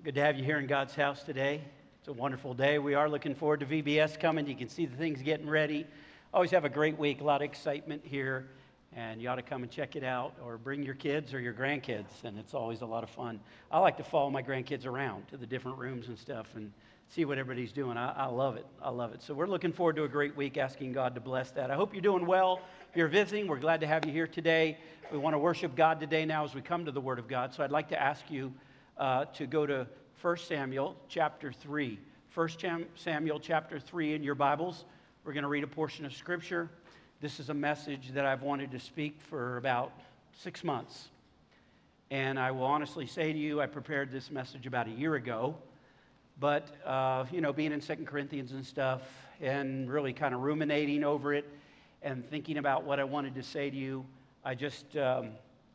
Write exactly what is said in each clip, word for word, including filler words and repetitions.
Good to have you here in God's house today. It's a wonderful day. We are looking forward to V B S coming. You can see the things getting ready. Always have a great week, a lot of excitement here, and you ought to come and check it out, or bring your kids or your grandkids, and it's always a lot of fun. I like to follow my grandkids around to the different rooms and stuff and see what everybody's doing. I, I love it. I love it. So we're looking forward to a great week, asking God to bless that. I hope you're doing well. If you're visiting, we're glad to have you here today. We want to worship God today now as we come to the Word of God. So I'd like to ask you uh, to go to First Samuel chapter three. First Samuel chapter three in your Bibles. We're going to read a portion of Scripture. This is a message that I've wanted to speak for about six months. And I will honestly say to you, I prepared this message about a year ago. But, uh, you know, being in Second Corinthians and stuff, and really kind of ruminating over it and thinking about what I wanted to say to you, I just, um,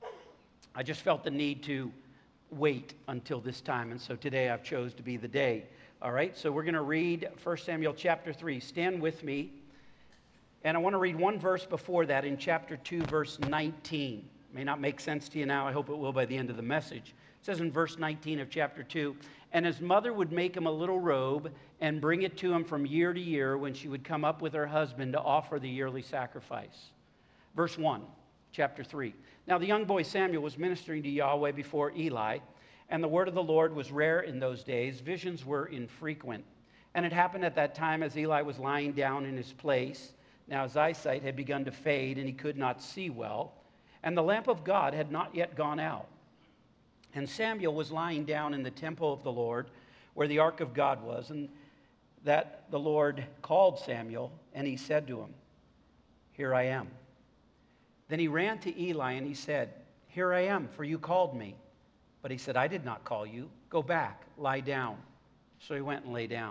I just felt the need to wait until this time. And so today I've chose to be the day. All right, so we're going to read First Samuel chapter three. Stand with me. And I want to read one verse before that in chapter two, verse nineteen. It may not make sense to you now. I hope it will by the end of the message. It says in verse nineteen of chapter two, "And his mother would make him a little robe and bring it to him from year to year when she would come up with her husband to offer the yearly sacrifice." Verse one, chapter three. "Now the young boy Samuel was ministering to Yahweh before Eli, and the word of the Lord was rare in those days. Visions were infrequent. And it happened at that time as Eli was lying down in his place. Now his eyesight had begun to fade, and he could not see well. And the lamp of God had not yet gone out. And Samuel was lying down in the temple of the Lord, where the ark of God was. And that the Lord called Samuel, and he said to him, 'Here I am.' Then he ran to Eli, and he said, 'Here I am, for you called me.' But he said, 'I did not call you. Go back, lie down.' So he went and lay down.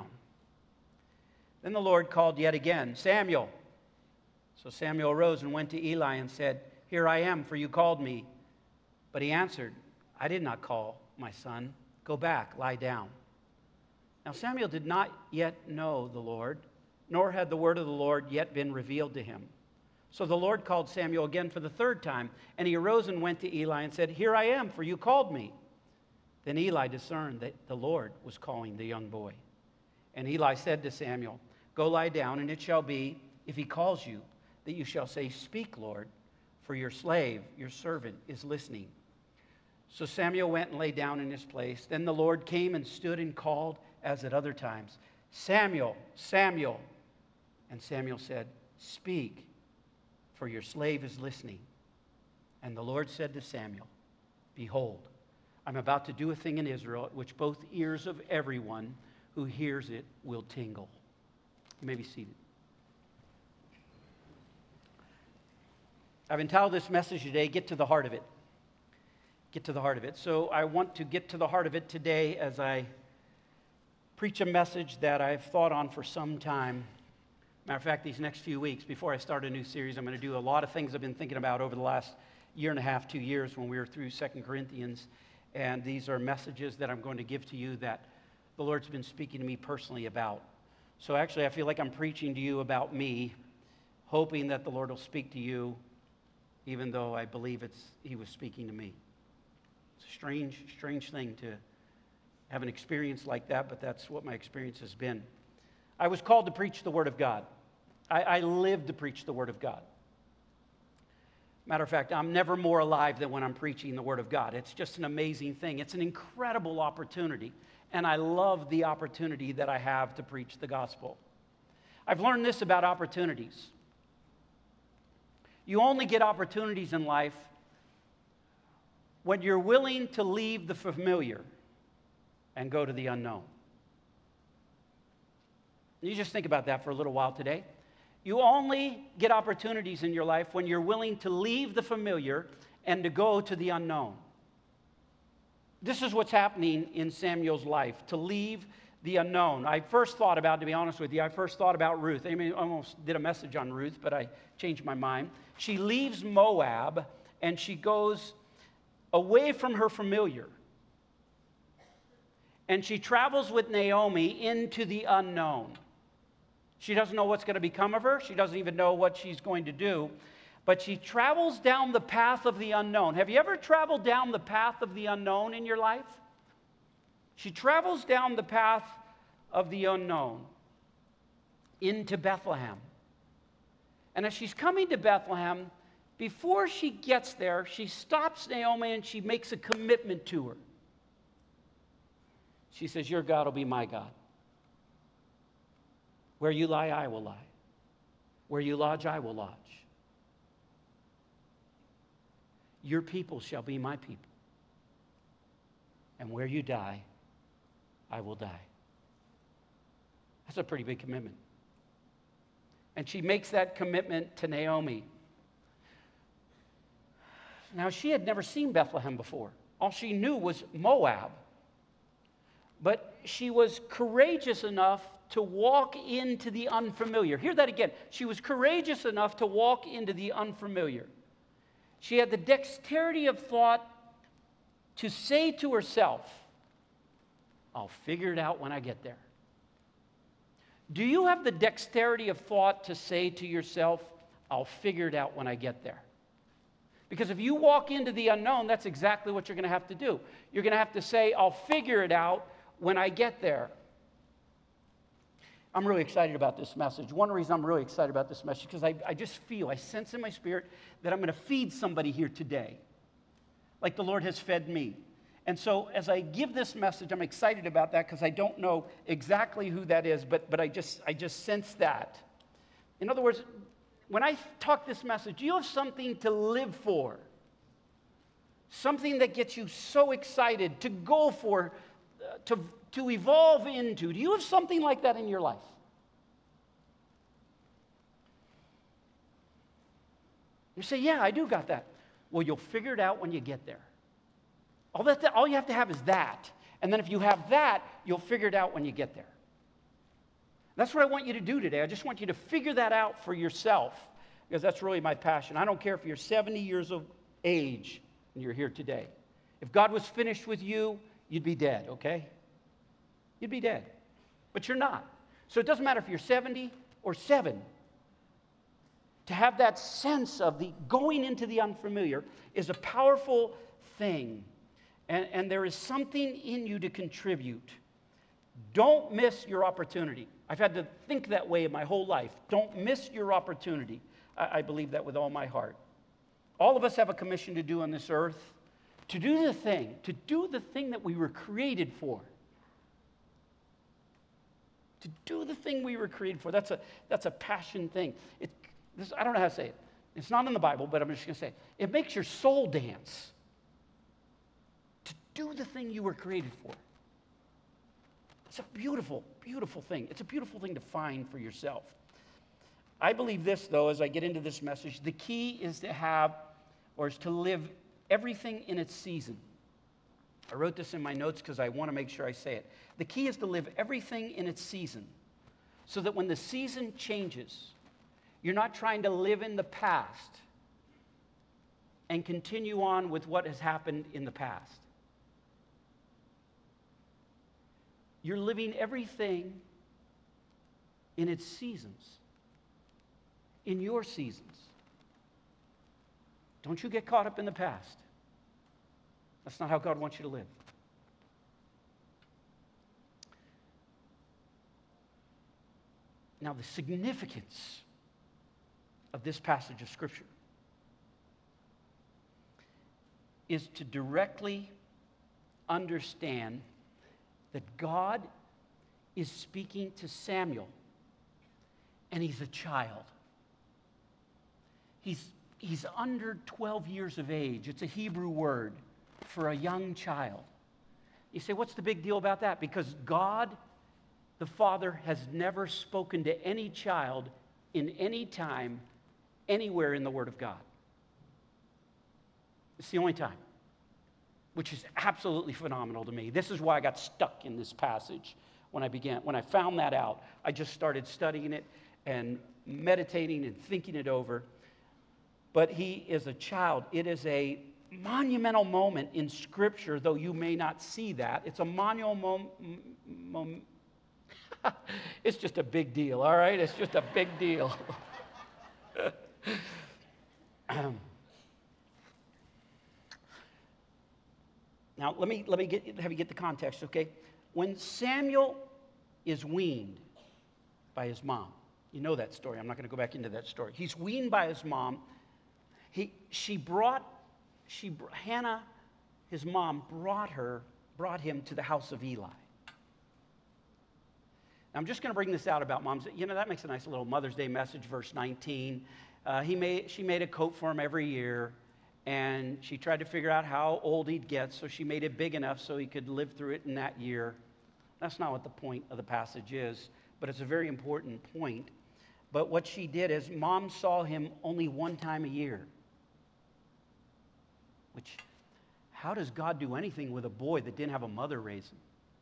Then the Lord called yet again, 'Samuel.' So Samuel arose and went to Eli and said, 'Here I am, for you called me.' But he answered, 'I did not call, my son. Go back, lie down.' Now Samuel did not yet know the Lord, nor had the word of the Lord yet been revealed to him. So the Lord called Samuel again for the third time, and he arose and went to Eli and said, 'Here I am, for you called me.' Then Eli discerned that the Lord was calling the young boy. And Eli said to Samuel, 'Go lie down, and it shall be, if he calls you, that you shall say, Speak, Lord, for your slave, your servant, is listening.' So Samuel went and lay down in his place. Then the Lord came and stood and called, as at other times, 'Samuel, Samuel.' And Samuel said, 'Speak, for your slave is listening.' And the Lord said to Samuel, 'Behold, I'm about to do a thing in Israel at which both ears of everyone who hears it will tingle.'" You may be seated. I've entitled this message today, "Get to the Heart of It." Get to the heart of it. So I want to get to the heart of it today as I preach a message that I've thought on for some time. Matter of fact, these next few weeks, before I start a new series, I'm going to do a lot of things I've been thinking about over the last year and a half, two years when we were through Second Corinthians. And these are messages that I'm going to give to you that the Lord's been speaking to me personally about. So actually, I feel like I'm preaching to you about me, hoping that the Lord will speak to you, even though I believe it's He was speaking to me. It's a strange, strange thing to have an experience like that, but that's what my experience has been. I was called to preach the Word of God. I, I live to preach the Word of God. Matter of fact, I'm never more alive than when I'm preaching the Word of God. It's just an amazing thing. It's an incredible opportunity, and I love the opportunity that I have to preach the gospel. I've learned this about opportunities. You only get opportunities in life when you're willing to leave the familiar and go to the unknown. You just think about that for a little while today. You only get opportunities in your life when you're willing to leave the familiar and to go to the unknown. This is what's happening in Samuel's life, to leave the unknown. I first thought about, to be honest with you, I first thought about Ruth. I mean, I almost did a message on Ruth, but I changed my mind. She leaves Moab and she goes away from her familiar. And she travels with Naomi into the unknown. She doesn't know what's going to become of her. She doesn't even know what she's going to do. But she travels down the path of the unknown. Have you ever traveled down the path of the unknown in your life? She She travels down the path of the unknown into Bethlehem. And as she's coming to Bethlehem, before she gets there, she stops Naomi and she makes a commitment to her. She says, your God will be my God. Where you lie, I will lie. Where you lodge, I will lodge. Your people shall be my people. And where you die, I will die. That's a pretty big commitment. And she makes that commitment to Naomi. Now, she had never seen Bethlehem before. All she knew was Moab. But she was courageous enough to walk into the unfamiliar. Hear that again. She was courageous enough to walk into the unfamiliar. She had the dexterity of thought to say to herself, I'll figure it out when I get there. Do you have the dexterity of thought to say to yourself, I'll figure it out when I get there? Because if you walk into the unknown, that's exactly what you're going to have to do. You're going to have to say, I'll figure it out when I get there. I'm really excited about this message. One reason I'm really excited about this message, because I, I just feel, I sense in my spirit that I'm going to feed somebody here today, like the Lord has fed me. And so as I give this message, I'm excited about that because I don't know exactly who that is, but, but I just I just sense that. In other words, when I talk this message, you have something to live for, something that gets you so excited to go for, uh, to, to evolve into. Do you have something like that in your life? You say, yeah, I do got that. Well, you'll figure it out when you get there. All, that, all you have to have is that. And then if you have that, you'll figure it out when you get there. That's what I want you to do today. I just want you to figure that out for yourself, because that's really my passion. I don't care if you're seventy years of age and you're here today. If God was finished with you, you'd be dead, okay? You'd be dead. But you're not. So it doesn't matter if you're seventy or seven. To have that sense of the going into the unfamiliar is a powerful thing. And, and there is something in you to contribute. Don't miss your opportunity. I've had to think that way my whole life. Don't miss your opportunity. I, I believe that with all my heart. All of us have a commission to do on this earth. To do the thing. To do the thing that we were created for. To do the thing we were created for. That's a, that's a passion thing. It, this, I don't know how to say it. It's not in the Bible, but I'm just going to say it. It makes your soul dance. To do the thing you were created for. It's a beautiful, beautiful thing. It's a beautiful thing to find for yourself. I believe this, though, as I get into this message, the key is to have, or is to live everything in its season. I wrote this in my notes because I want to make sure I say it. The key is to live everything in its season, so that when the season changes, you're not trying to live in the past and continue on with what has happened in the past. You're living everything in its seasons, in your seasons. Don't you get caught up in the past. That's not how God wants you to live. Now, the significance of this passage of Scripture is to directly understand that God is speaking to Samuel, and he's a child. He's, he's under twelve years of age. It's a Hebrew word for a young child. You say, what's the big deal about that? Because God, the Father, has never spoken to any child in any time, anywhere in the Word of God. It's the only time, which is absolutely phenomenal to me. This is why I got stuck in this passage when I began. When I found that out, I just started studying it and meditating and thinking it over. But he is a child. It is a monumental moment in Scripture, though you may not see that. It's a monumental moment. Mom- it's just a big deal, all right? It's just a big deal. Now, let me let me get have you get the context, okay? when Samuel is weaned by his mom, you know that story. I'm not going to go back into that story. He's weaned by his mom. He, she brought, she, Hannah, his mom, brought her, brought him to the house of Eli. I'm just going to bring this out about moms. You know, that makes a nice little Mother's Day message, verse nineteen. Uh, he made, she made a coat for him every year, and she tried to figure out how old he'd get, so she made it big enough so he could live through it in that year. That's not what the point of the passage is, but it's a very important point. But what she did is mom saw him only one time a year. Which, how does God do anything with a boy that didn't have a mother raise him?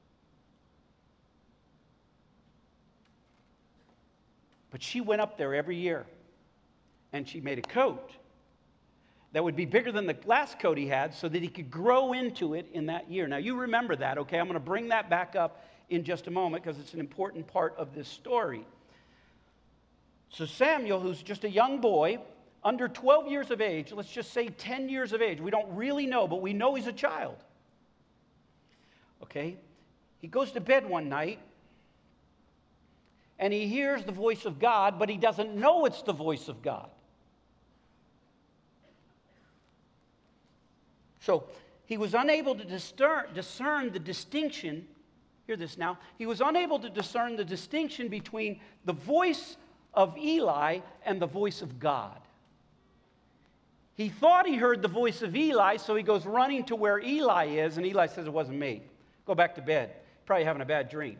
But she went up there every year, and she made a coat that would be bigger than the last coat he had so that he could grow into it in that year. Now, you remember that, okay? I'm going to bring that back up in just a moment because it's an important part of this story. So Samuel, who's just a young boy, under twelve years of age, let's just say ten years of age. We don't really know, but we know he's a child. Okay? He goes to bed one night, and he hears the voice of God, but he doesn't know it's the voice of God. So he was unable to discern, discern the distinction, hear this now, he was unable to discern the distinction between the voice of Eli and the voice of God. He thought he heard the voice of Eli, so he goes running to where Eli is, and Eli says, it wasn't me. Go back to bed. Probably having a bad dream.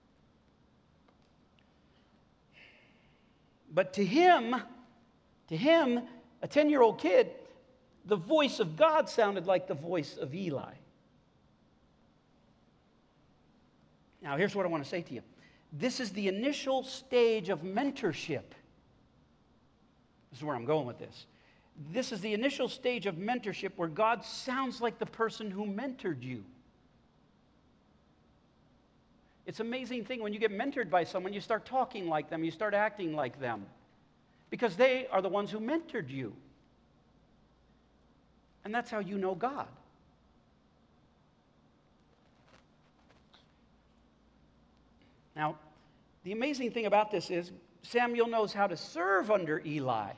But to him, to him, a ten-year-old kid, the voice of God sounded like the voice of Eli. Now, here's what I want to say to you. This is the initial stage of mentorship. This is where I'm going with this. This is the initial stage of mentorship where God sounds like the person who mentored you. It's an amazing thing when you get mentored by someone, you start talking like them, you start acting like them, because they are the ones who mentored you. And that's how you know God. Now, the amazing thing about this is Samuel knows how to serve under Eli.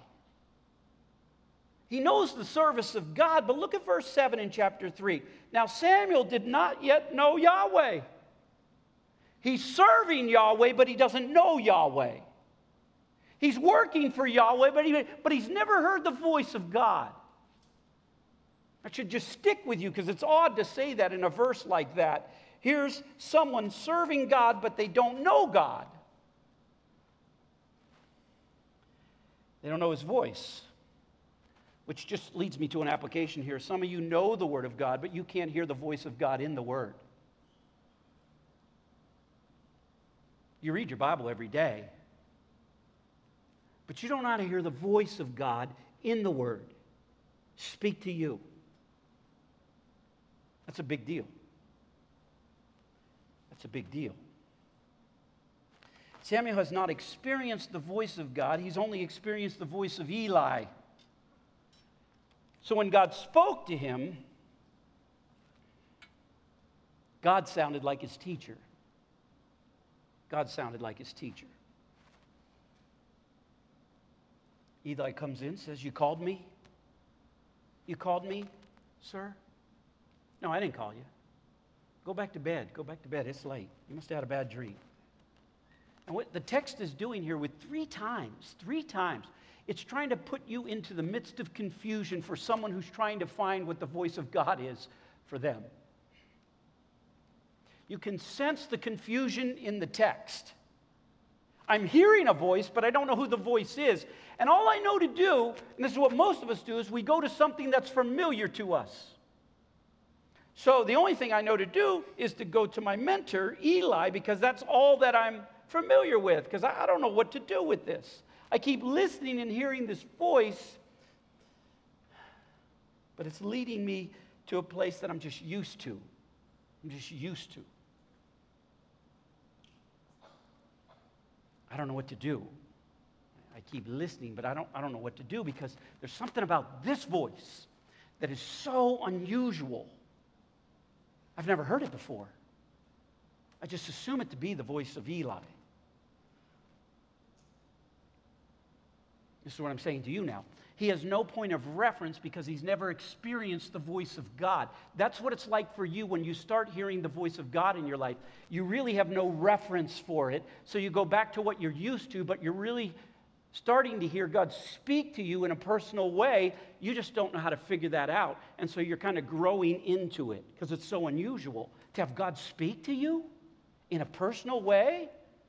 He knows the service of God, but look at verse seven in chapter three. Now, Samuel did not yet know Yahweh. He's serving Yahweh, but he doesn't know Yahweh. He's working for Yahweh, but, he, but he's never heard the voice of God. That should just stick with you because it's odd to say that in a verse like that. Here's someone serving God, but they don't know God. They don't know his voice, which just leads me to an application here. Some of you know the Word of God, but you can't hear the voice of God in the Word. You read your Bible every day, but you don't know how to hear the voice of God in the Word speak to you. That's a big deal. That's a big deal. Samuel has not experienced the voice of God. He's only experienced the voice of Eli. So when God spoke to him, God sounded like his teacher. God sounded like his teacher. Eli comes in, says, you called me? You called me, sir? No, I didn't call you. Go back to bed. Go back to bed. It's late. You must have had a bad dream. And what the text is doing here with three times, three times, it's trying to put you into the midst of confusion for someone who's trying to find what the voice of God is for them. You can sense the confusion in the text. I'm hearing a voice, but I don't know who the voice is. And all I know to do, and this is what most of us do, is we go to something that's familiar to us. So the only thing I know to do is to go to my mentor, Eli, because that's all that I'm familiar with, because I don't know what to do with this. I keep listening and hearing this voice, but it's leading me to a place that I'm just used to. I'm just used to. I don't know what to do. I keep listening, but I don't, I don't know what to do because there's something about this voice that is so unusual. I've never heard it before. I just assume it to be the voice of Eli. This is what I'm saying to you now. He has no point of reference because he's never experienced the voice of God. That's what it's like for you when you start hearing the voice of God in your life. You really have no reference for it, so you go back to what you're used to, but you're really starting to hear God speak to you in a personal way. You just don't know how to figure that out, and so you're kind of growing into it because it's so unusual to have God speak to you in a personal way.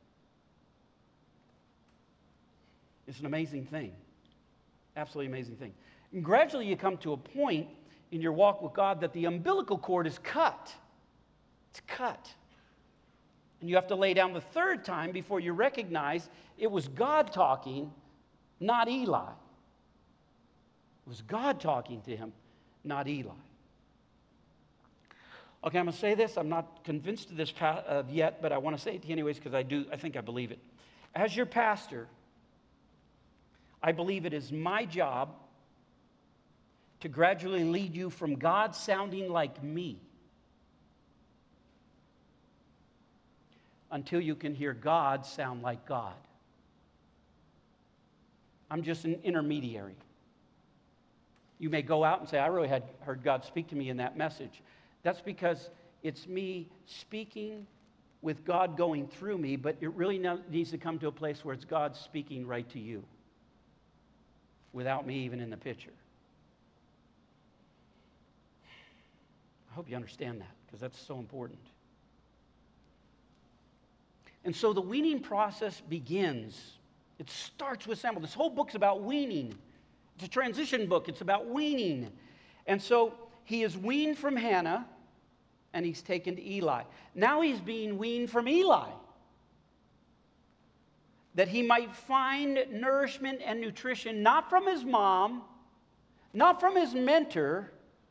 It's an amazing thing. Absolutely amazing thing. And gradually you come to a point in your walk with God that the umbilical cord is cut. It's cut. And you have to lay down the third time before you recognize it was God talking, not Eli. It was God talking to him, not Eli. Okay, I'm going to say this. I'm not convinced of this uh, yet, but I want to say it to you anyways because I do. I think I believe it. As your pastor, I believe it is my job to gradually lead you from God sounding like me until you can hear God sound like God. I'm just an intermediary. You may go out and say, I really had heard God speak to me in that message. That's because it's me speaking with God going through me, but it really needs to come to a place where it's God speaking right to you, without me even in the picture. I hope you understand that, because that's so important. And so the weaning process begins. It starts with Samuel. This whole book's about weaning. It's a transition book. It's about weaning. And so he is weaned from Hannah, and he's taken to Eli. Now he's being weaned from Eli, that he might find nourishment and nutrition not from his mom, not from his mentor,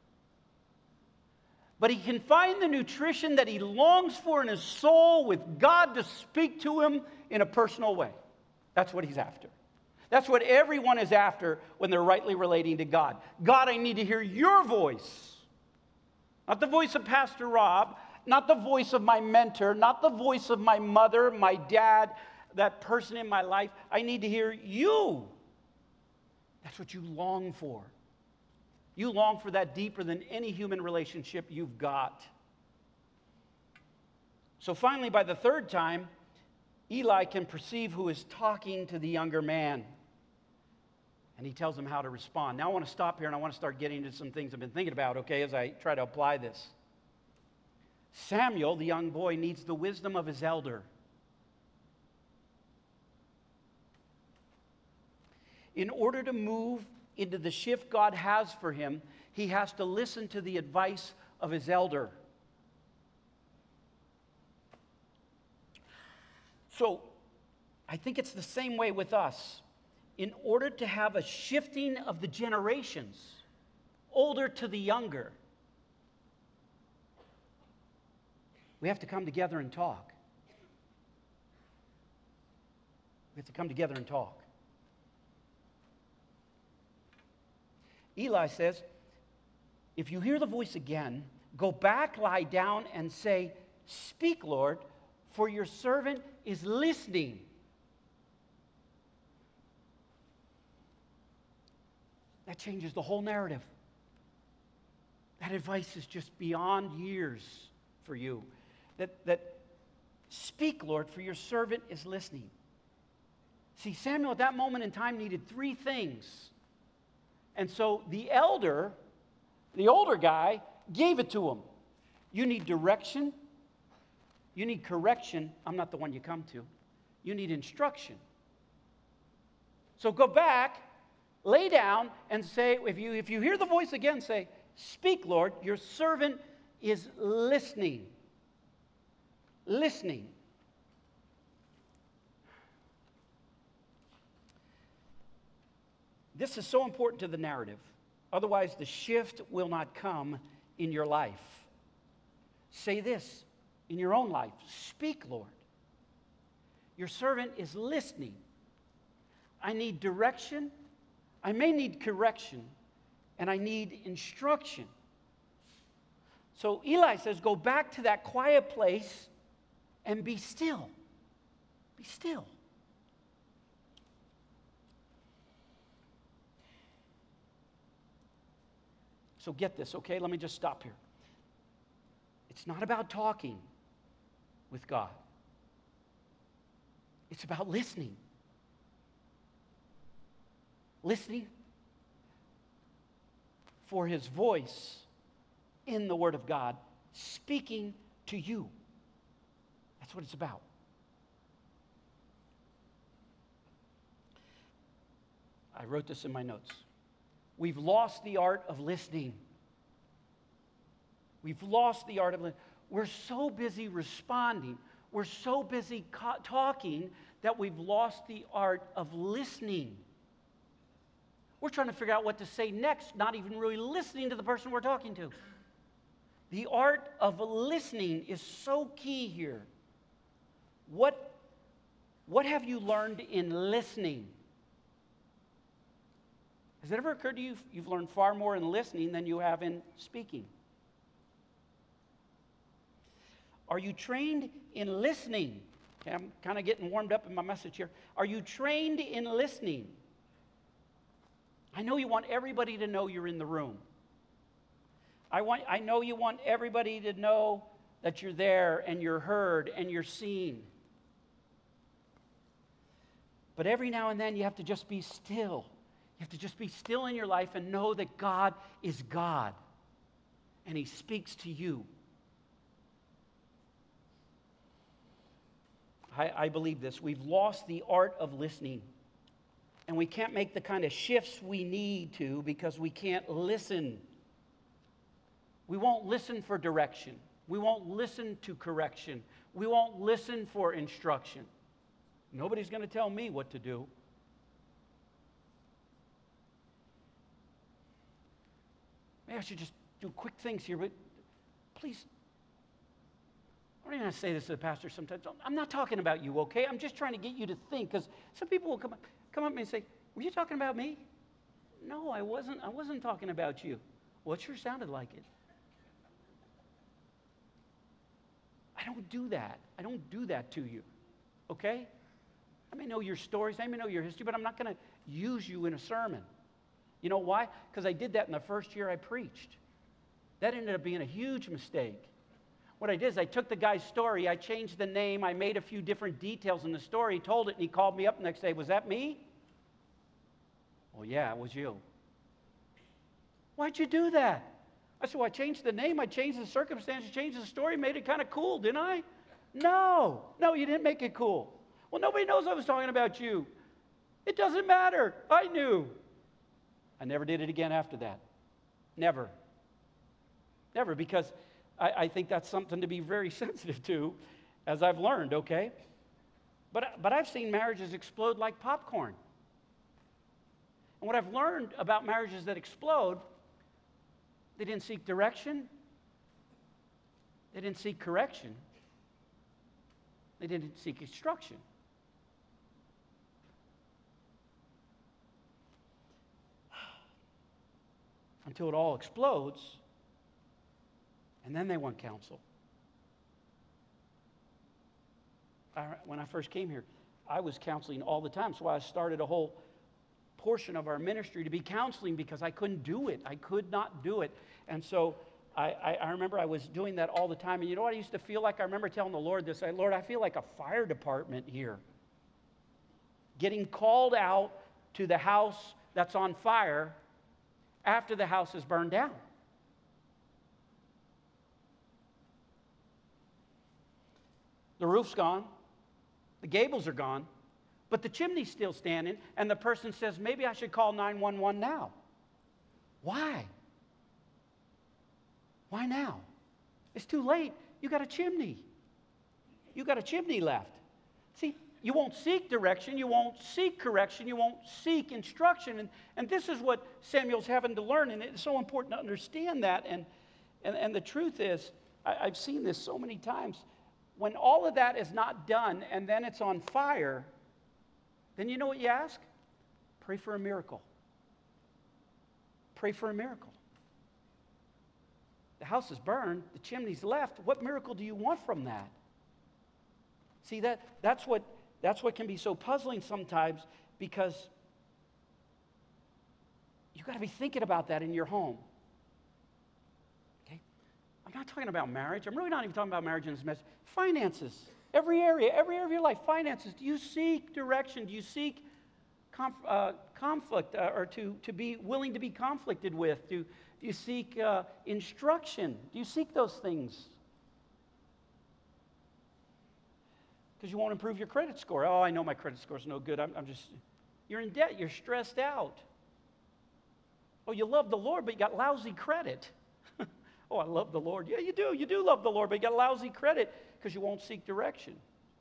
but he can find the nutrition that he longs for in his soul with God to speak to him in a personal way. That's what he's after. That's what everyone is after when they're rightly relating to God. God, I need to hear your voice. Not the voice of Pastor Rob, not the voice of my mentor, not the voice of my mother, my dad, that person in my life. I need to hear you. That's what you long for. You long for that deeper than any human relationship you've got. So finally, by the third time, Eli can perceive who is talking to the younger man. And he tells him how to respond. Now I want to stop here and I want to start getting into some things I've been thinking about, okay, as I try to apply this. Samuel, the young boy, needs the wisdom of his elder. In order to move into the shift God has for him, he has to listen to the advice of his elder. So, I think it's the same way with us. In order to have a shifting of the generations, older to the younger, we have to come together and talk. We have to come together and talk. Eli says, if you hear the voice again, go back, lie down, and say, speak, Lord, for your servant is listening. That changes the whole narrative. That advice is just beyond years for you. That, that speak, Lord, for your servant is listening. See, Samuel at that moment in time needed three things. And so the elder, the older guy, gave it to him. You need direction. You need correction. I'm not the one you come to. You need instruction. So go back, lay down, and say, if you, if you hear the voice again, say, speak, Lord, your servant is listening. Listening. This is so important to the narrative. Otherwise, the shift will not come in your life. Say this in your own life. Speak, Lord. Your servant is listening. I need direction. I may need correction. And I need instruction. So Eli says, go back to that quiet place and be still. Be still. So get this, okay? Let me just stop here. It's not about talking with God. It's about listening. Listening for His voice in the Word of God, speaking to you. That's what it's about. I wrote this in my notes. We've lost the art of listening. We've lost the art of listening. We're so busy responding. We're so busy co- talking that we've lost the art of listening. We're trying to figure out what to say next, not even really listening to the person we're talking to. The art of listening is so key here. What, what have you learned in listening? Has it ever occurred to you you've learned far more in listening than you have in speaking? Are you trained in listening? Okay, I'm kind of getting warmed up in my message here. Are you trained in listening? I know you want everybody to know you're in the room. I want, I know you want everybody to know that you're there and you're heard and you're seen. But every now and then you have to just be still. You have to just be still in your life and know that God is God and He speaks to you. I, I believe this. We've lost the art of listening. And we can't make the kind of shifts we need to because we can't listen. We won't listen for direction. We won't listen to correction. We won't listen for instruction. Nobody's going to tell me what to do. Maybe I should just do quick things here, but please, I'm not going to say this to the pastor sometimes. I'm not talking about you, okay? I'm just trying to get you to think, because some people will come up, come up to me and say, were you talking about me? No, I wasn't. I wasn't talking about you. Well, it sure sounded like it. I don't do that. I don't do that to you, okay? I may know your stories. I may know your history, but I'm not going to use you in a sermon. You know why? Because I did that in the first year I preached. That ended up being a huge mistake. What I did is I took the guy's story, I changed the name, I made a few different details in the story, told it, and he called me up the next day. Was that me? Well, yeah, it was you. Why'd you do that? I said, well, I changed the name, I changed the circumstances, changed the story, made it kind of cool, didn't I? No. No, you didn't make it cool. Well, nobody knows I was talking about you. It doesn't matter. I knew. I never did it again after that. Never. Never, because I, I think that's something to be very sensitive to, as I've learned, okay? But, but I've seen marriages explode like popcorn. And what I've learned about marriages that explode, they didn't seek direction. They didn't seek correction. They didn't seek instruction. Until it all explodes, and then they want counsel. I, when I first came here, I was counseling all the time, so I started a whole portion of our ministry to be counseling because I couldn't do it. I could not do it. And so I, I, I remember I was doing that all the time. And you know what I used to feel like? I remember telling the Lord this. I, Lord, I feel like a fire department here. Getting called out to the house that's on fire after the house is burned down. The roof's gone. The gables are gone. But the chimney's still standing, and the person says, maybe I should call nine one one now. Why? Why now? It's too late. You got a chimney. You got a chimney left. See, you won't seek direction. You won't seek correction. You won't seek instruction. And, and this is what Samuel's having to learn, and it's so important to understand that. And, and, and the truth is, I, I've seen this so many times. When all of that is not done, and then it's on fire, then you know what you ask? Pray for a miracle. Pray for a miracle. The house is burned. The chimney's left. What miracle do you want from that? See, that, that's, what, that's what can be so puzzling sometimes, because you've got to be thinking about that in your home. Okay? I'm not talking about marriage. I'm really not even talking about marriage in this message. Finances. Every area, every area of your life. Finances. Do you seek direction? Do you seek conf- uh, conflict uh, or to, to be willing to be conflicted with? Do, do you seek uh, instruction? Do you seek those things? Because you won't improve your credit score. Oh, I know my credit score is no good. I'm, I'm just, you're in debt. You're stressed out. Oh, you love the Lord, but you got lousy credit. Oh, I love the Lord. Yeah, you do. You do love the Lord, but you got lousy credit because you won't seek direction.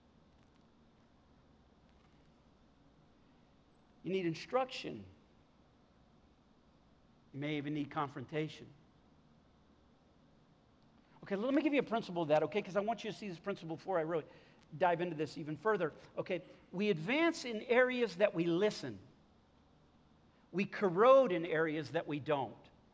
You need instruction. You may even need confrontation. Okay, let me give you a principle of that, okay? Because I want you to see this principle before I really dive into this even further. Okay, we advance in areas that we listen. We corrode in areas that we don't.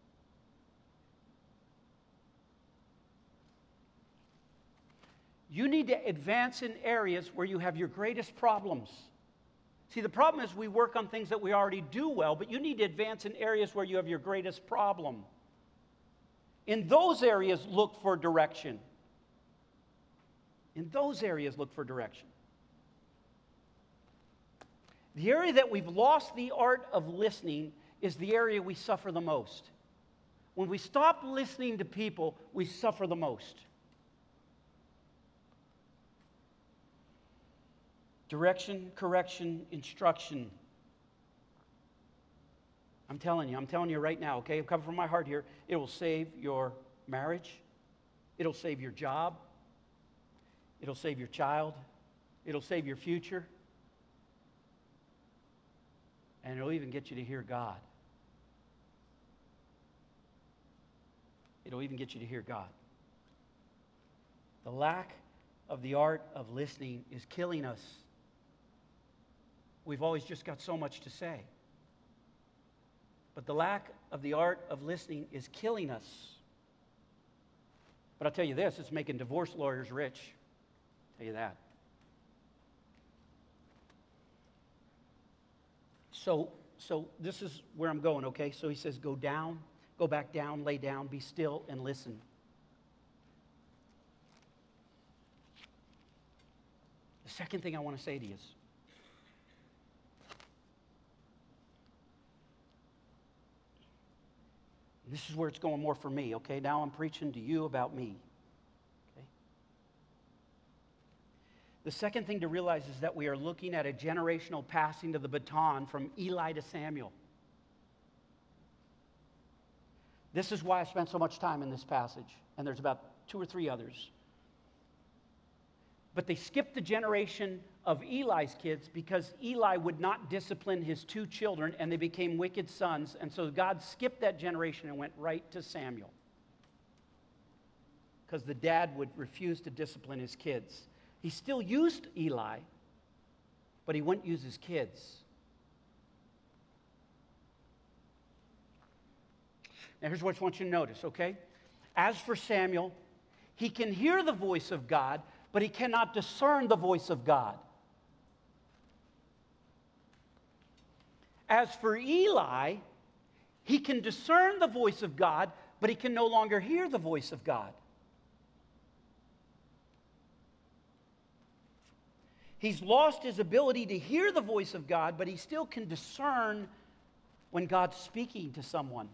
You need to advance in areas where you have your greatest problems. See, the problem is we work on things that we already do well, but you need to advance in areas where you have your greatest problem. In those areas, look for direction. In those areas, look for direction. The area that we've lost the art of listening is the area we suffer the most. When we stop listening to people, we suffer the most. Direction, correction, instruction. I'm telling you, I'm telling you right now, okay? I'm coming from my heart here. It will save your marriage. It'll save your job. It'll save your child. It'll save your future. And it'll even get you to hear God. It'll even get you to hear God. The lack of the art of listening is killing us. We've always just got so much to say. But the lack of the art of listening is killing us. But I'll tell you this, it's making divorce lawyers rich. I'll tell you that. So, so this is where I'm going, okay? So he says, go down, go back down, lay down, be still, and listen. The second thing I want to say to you is, this is where it's going more for me, okay? Now I'm preaching to you about me, okay? The second thing to realize is that we are looking at a generational passing of the baton from Eli to Samuel. This is why I spent so much time in this passage, and there's about two or three others. But they skipped the generation of Eli's kids because Eli would not discipline his two children, and they became wicked sons. And so God skipped that generation and went right to Samuel. Because the dad would refuse to discipline his kids. He still used Eli, but he wouldn't use his kids. Now here's what I want you to notice, okay? As for Samuel, he can hear the voice of God, but he cannot discern the voice of God. As for Eli, he can discern the voice of God, but he can no longer hear the voice of God. He's lost his ability to hear the voice of God, but he still can discern when God's speaking to someone.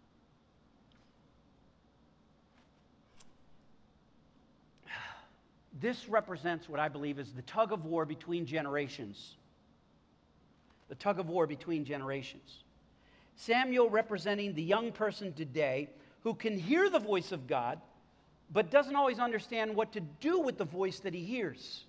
This represents what I believe is the tug of war between generations. The tug of war between generations. Samuel representing the young person today who can hear the voice of God, but doesn't always understand what to do with the voice that he hears.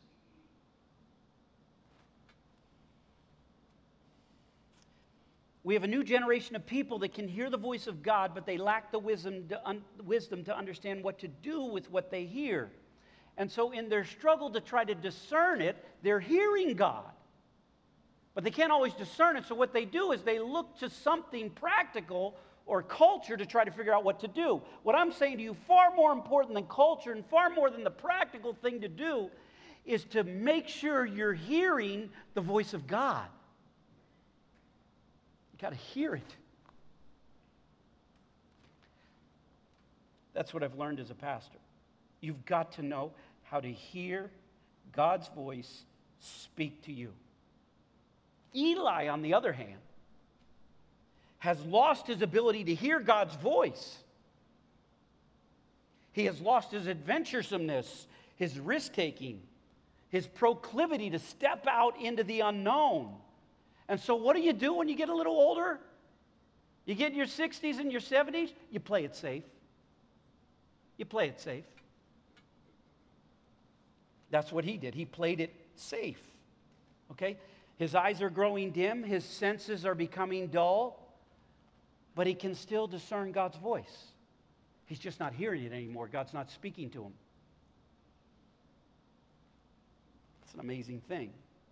We have a new generation of people that can hear the voice of God, but they lack the wisdom to, un- wisdom to understand what to do with what they hear. And so in their struggle to try to discern it, they're hearing God. But they can't always discern it, so what they do is they look to something practical or culture to try to figure out what to do. What I'm saying to you, far more important than culture and far more than the practical thing to do, is to make sure you're hearing the voice of God. You got to hear it. That's what I've learned as a pastor. You've got to know how to hear God's voice speak to you. Eli, on the other hand, has lost his ability to hear God's voice. He has lost his adventuresomeness, his risk-taking, his proclivity to step out into the unknown. And so what do you do when you get a little older? You get in your sixties and your seventies, you play it safe. You play it safe. That's what he did. He played it safe. Okay? His eyes are growing dim, his senses are becoming dull, but he can still discern God's voice. He's just not hearing it anymore. God's not speaking to him. It's an amazing thing.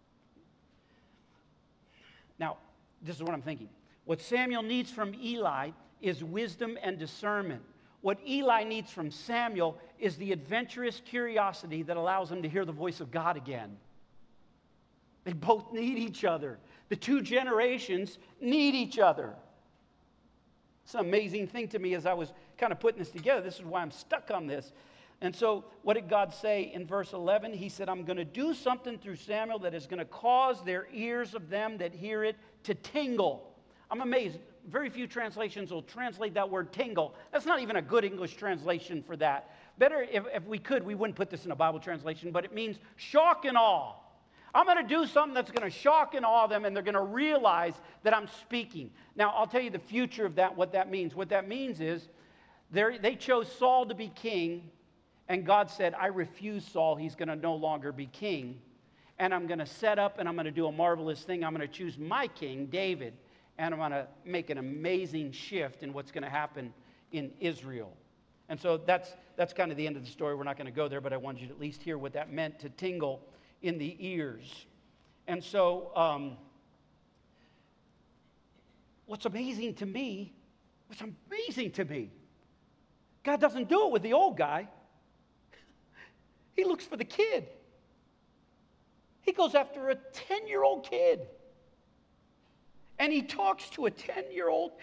Now, this is what I'm thinking. What Samuel needs from Eli is wisdom and discernment. What Eli needs from Samuel is the adventurous curiosity that allows him to hear the voice of God again. They both need each other. The two generations need each other. It's an amazing thing to me as I was kind of putting this together. This is why I'm stuck on this. And so what did God say in verse eleven? He said, I'm going to do something through Samuel that is going to cause their ears of them that hear it to tingle. I'm amazed. Very few translations will translate that word tingle. That's not even a good English translation for that. Better, if, if we could, we wouldn't put this in a Bible translation, but it means shock and awe. I'm going to do something that's going to shock and awe them, and they're going to realize that I'm speaking. Now, I'll tell you the future of that, what that means. What that means is they chose Saul to be king, and God said, I refuse Saul. He's going to no longer be king. And I'm going to set up, and I'm going to do a marvelous thing. I'm going to choose my king, David, and I'm going to make an amazing shift in what's going to happen in Israel. And so that's, that's kind of the end of the story. We're not going to go there, but I wanted you to at least hear what that meant to tingle in the ears. And so um, what's amazing to me, what's amazing to me, God doesn't do it with the old guy. He looks for the kid. He goes after a ten-year-old kid. And he talks to a ten-year-old.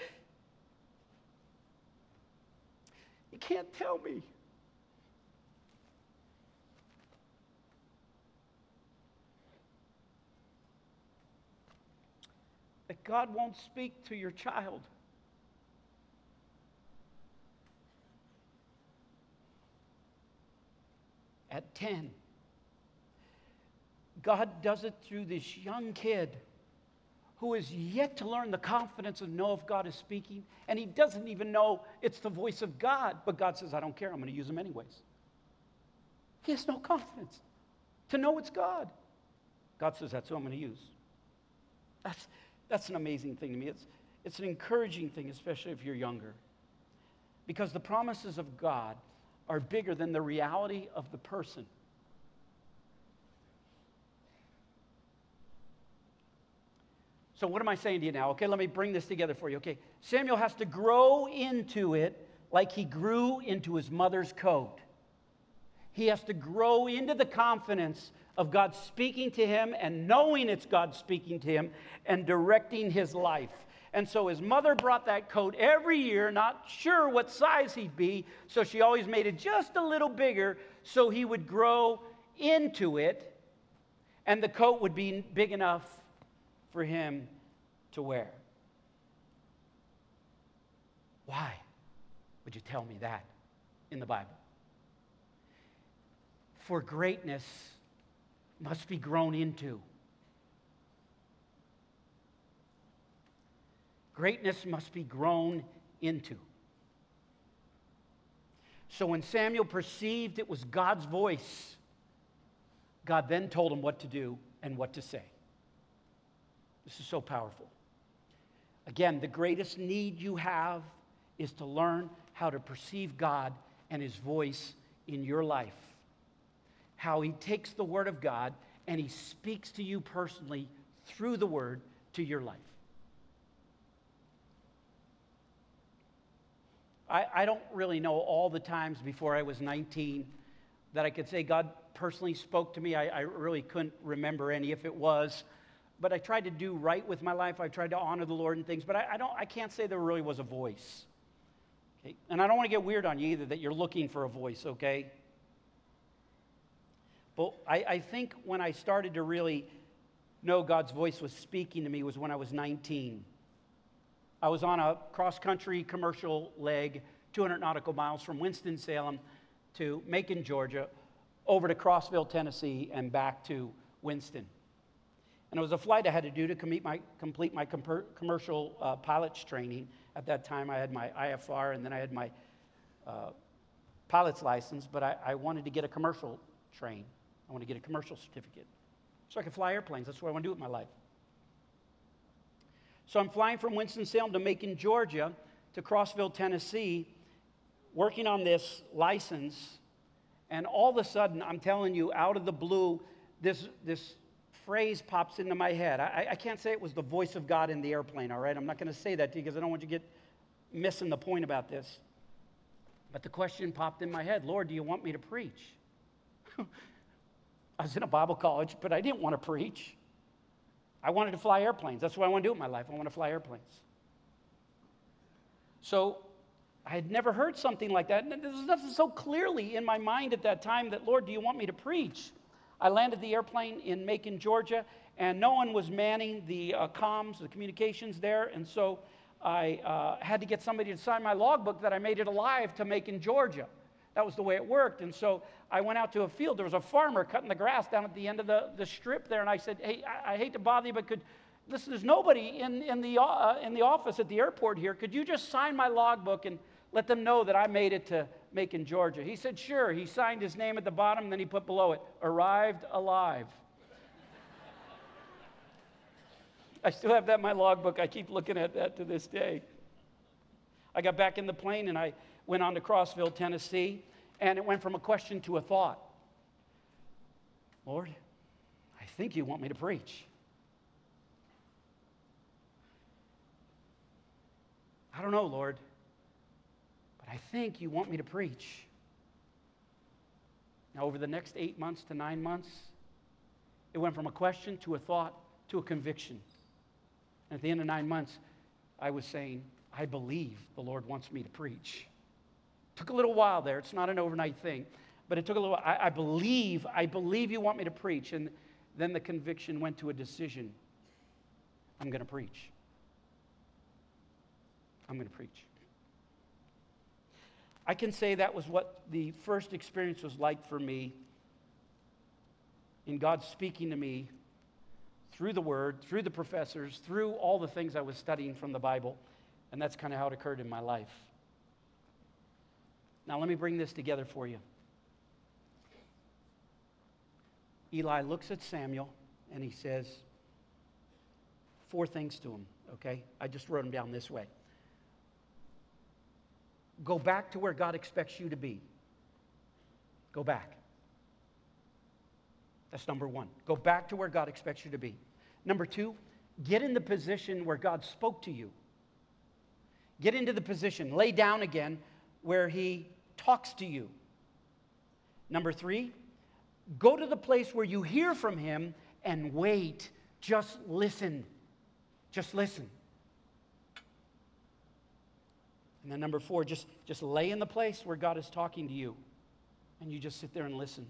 You can't tell me. That God won't speak to your child. At ten. God does it through this young kid who is yet to learn the confidence and know if God is speaking, and he doesn't even know it's the voice of God, but God says, I don't care, I'm going to use him anyways. He has no confidence to know it's God. God says, that's who I'm going to use. That's, that's an amazing thing to me. It's, it's an encouraging thing, especially if you're younger, because the promises of God are bigger than the reality of the person. So what am I saying to you now? Okay, let me bring this together for you. Okay, Samuel has to grow into it like he grew into his mother's coat. He has to grow into the confidence of God speaking to him and knowing it's God speaking to him and directing his life. And so his mother brought that coat every year, not sure what size he'd be, so she always made it just a little bigger so he would grow into it, and the coat would be big enough for him to wear. Why would you tell me that in the Bible? For greatness must be grown into. Greatness must be grown into. So when Samuel perceived it was God's voice, God then told him what to do and what to say. This is so powerful. Again, the greatest need you have is to learn how to perceive God and his voice in your life. How he takes the word of God and he speaks to you personally through the word to your life. I, I don't really know all the times before I was nineteen that I could say God personally spoke to me. I, I really couldn't remember any if it was. But I tried to do right with my life. I tried to honor the Lord and things. But I, I don't. I can't say there really was a voice. Okay? And I don't want to get weird on you either that you're looking for a voice, okay? But I, I think when I started to really know God's voice was speaking to me was when I was nineteen. I was on a cross-country commercial leg, two hundred nautical miles from Winston-Salem to Macon, Georgia, over to Crossville, Tennessee, and back to Winston. And it was a flight I had to do to complete my, complete my com- commercial uh, pilot's training. At that time, I had my I F R, and then I had my uh, pilot's license, but I, I wanted to get a commercial train. I wanted to get a commercial certificate so I could fly airplanes. That's what I want to do with my life. So I'm flying from Winston-Salem to Macon, Georgia, to Crossville, Tennessee, working on this license, and all of a sudden, I'm telling you, out of the blue, this, this phrase pops into my head. I, I can't say it was the voice of God in the airplane, all right? I'm not going to say that to you because I don't want you to get missing the point about this. But the question popped in my head, Lord, do you want me to preach? I was in a Bible college, but I didn't want to preach. I wanted to fly airplanes. That's what I want to do with my life. I want to fly airplanes. So I had never heard something like that. And there was nothing so clearly in my mind at that time that, Lord, do you want me to preach? I landed the airplane in Macon, Georgia, and no one was manning the uh, comms, the communications there. And so I uh, had to get somebody to sign my logbook that I made it alive to Macon, Georgia. That was the way it worked. And so I went out to a field. There was a farmer cutting the grass down at the end of the, the strip there. And I said, hey, I, I hate to bother you, but could, listen, there's nobody in, in, the, uh, in the office at the airport here. Could you just sign my logbook and let them know that I made it to Macon, Georgia? He said, sure. He signed his name at the bottom, and then he put below it, arrived alive. I still have that in my logbook. I keep looking at that to this day. I got back in the plane, and I went on to Crossville, Tennessee, and it went from a question to a thought. Lord, I think you want me to preach. I don't know, Lord, but I think you want me to preach. Now, over the next eight months to nine months, it went from a question to a thought to a conviction. And at the end of nine months, I was saying, I believe the Lord wants me to preach. Took a little while there. It's not an overnight thing, but it took a little while. I, I believe, I believe you want me to preach. And then the conviction went to a decision. I'm going to preach. I'm going to preach. I can say that was what the first experience was like for me in God speaking to me through the Word, through the professors, through all the things I was studying from the Bible. And that's kind of how it occurred in my life. Now, let me bring this together for you. Eli looks at Samuel, and he says four things to him, okay? I just wrote them down this way. Go back to where God expects you to be. Go back. That's number one. Go back to where God expects you to be. Number two, get in the position where God spoke to you. Get into the position, lay down again where he talks to you. Number three, go to the place where you hear from him and wait. Just listen. Just listen. And then number four, just, just lay in the place where God is talking to you and you just sit there and listen.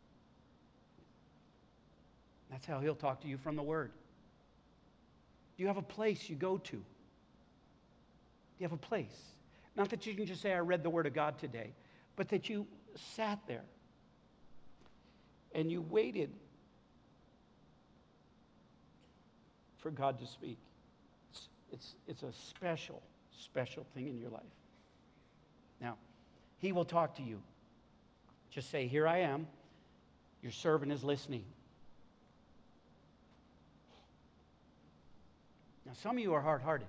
That's how he'll talk to you from the Word. Do you have a place you go to? Do you have a place? Not that you can just say, I read the Word of God today, but that you sat there and you waited for God to speak. It's, it's, it's a special, special thing in your life. Now, he will talk to you. Just say, here I am. Your servant is listening. Now, some of you are hard-hearted.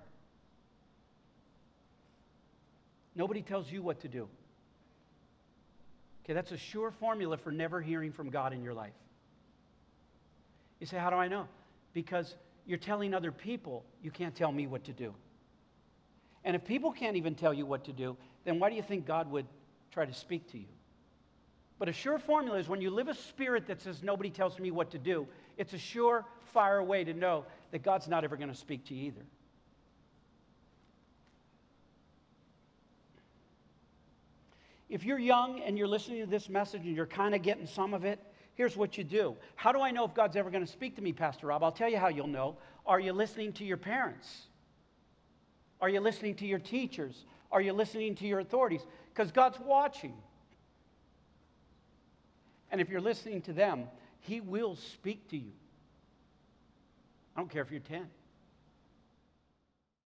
Nobody tells you what to do. Okay, that's a sure formula for never hearing from God in your life. You say, how do I know? Because you're telling other people, you can't tell me what to do. And if people can't even tell you what to do, then why do you think God would try to speak to you? But a sure formula is when you live a spirit that says, nobody tells me what to do, it's a surefire way to know that God's not ever going to speak to you either. If you're young and you're listening to this message and you're kind of getting some of it, here's what you do. How do I know if God's ever going to speak to me, Pastor Rob? I'll tell you how you'll know. Are you listening to your parents? Are you listening to your teachers? Are you listening to your authorities? Because God's watching. And if you're listening to them, He will speak to you. I don't care if you're ten.